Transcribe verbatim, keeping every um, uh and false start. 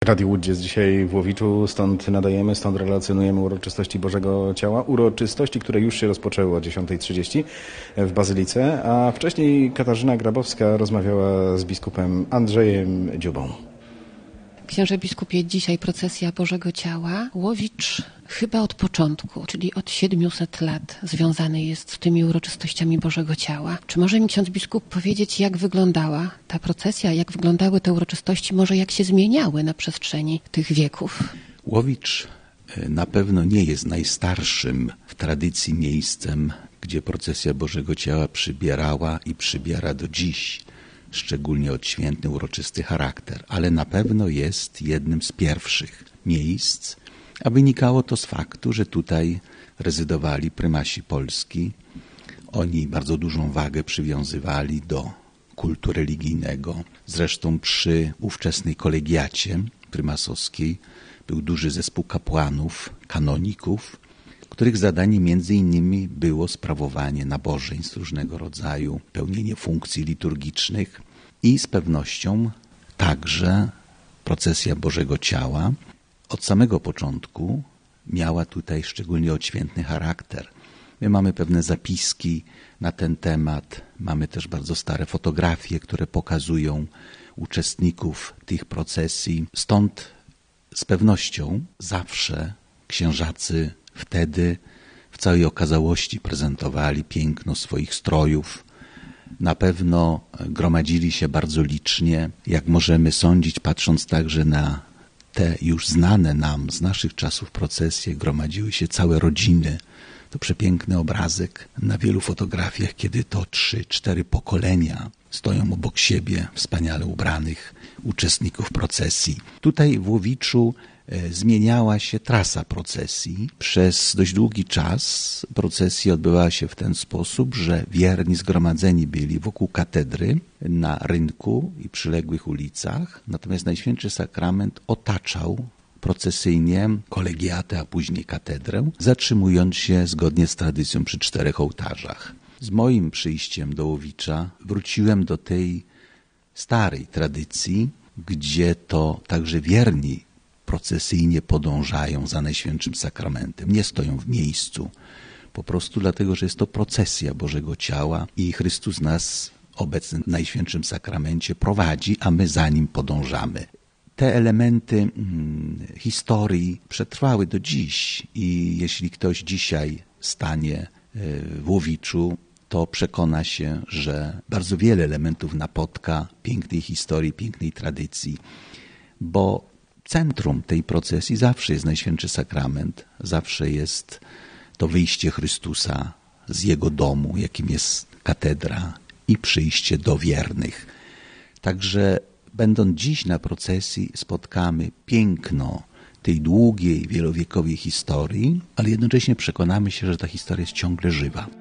Radio Łódź jest dzisiaj w Łowiczu, stąd nadajemy, stąd relacjonujemy uroczystości Bożego Ciała. Uroczystości, które już się rozpoczęły o dziesiąta trzydzieści w Bazylice, a wcześniej Katarzyna Grabowska rozmawiała z biskupem Andrzejem Dziubą. Księże biskupie, dzisiaj procesja Bożego Ciała. Łowicz chyba od początku, czyli od siedmiuset lat związany jest z tymi uroczystościami Bożego Ciała. Czy może mi ksiądz biskup powiedzieć, jak wyglądała ta procesja, jak wyglądały te uroczystości, może jak się zmieniały na przestrzeni tych wieków? Łowicz na pewno nie jest najstarszym w tradycji miejscem, gdzie procesja Bożego Ciała przybierała i przybiera do dziś szczególnie odświętny, uroczysty charakter, ale na pewno jest jednym z pierwszych miejsc, a wynikało to z faktu, że tutaj rezydowali prymasi Polski. Oni bardzo dużą wagę przywiązywali do kultu religijnego. Zresztą przy ówczesnej kolegiacie prymasowskiej był duży zespół kapłanów, kanoników, których zadaniem między innymi było sprawowanie nabożeństw różnego rodzaju, pełnienie funkcji liturgicznych i z pewnością także procesja Bożego Ciała od samego początku miała tutaj szczególnie odświętny charakter. My mamy pewne zapiski na ten temat, mamy też bardzo stare fotografie, które pokazują uczestników tych procesji. Stąd z pewnością zawsze księżacy wtedy w całej okazałości prezentowali piękno swoich strojów. Na pewno gromadzili się bardzo licznie, jak możemy sądzić, patrząc także na te już znane nam z naszych czasów procesje, gromadziły się całe rodziny. To przepiękny obrazek na wielu fotografiach, kiedy to trzy, cztery pokolenia stoją obok siebie, wspaniale ubranych uczestników procesji. Tutaj w Łowiczu zmieniała się trasa procesji. Przez dość długi czas procesja odbywała się w ten sposób, że wierni zgromadzeni byli wokół katedry, na rynku i przyległych ulicach, natomiast Najświętszy Sakrament otaczał procesyjnie kolegiatę, a później katedrę, zatrzymując się zgodnie z tradycją przy czterech ołtarzach. Z moim przyjściem do Łowicza wróciłem do tej starej tradycji, gdzie to także wierni procesyjnie podążają za Najświętszym Sakramentem. Nie stoją w miejscu, po prostu dlatego, że jest to procesja Bożego Ciała i Chrystus nas obecny w Najświętszym Sakramencie prowadzi, a my za Nim podążamy. Te elementy hmm, historii przetrwały do dziś i jeśli ktoś dzisiaj stanie w Łowiczu, to przekona się, że bardzo wiele elementów napotka pięknej historii, pięknej tradycji, bo centrum tej procesji zawsze jest Najświętszy Sakrament, zawsze jest to wyjście Chrystusa z Jego domu, jakim jest katedra i przyjście do wiernych. Także będąc dziś na procesji spotkamy piękno tej długiej, wielowiekowej historii, ale jednocześnie przekonamy się, że ta historia jest ciągle żywa.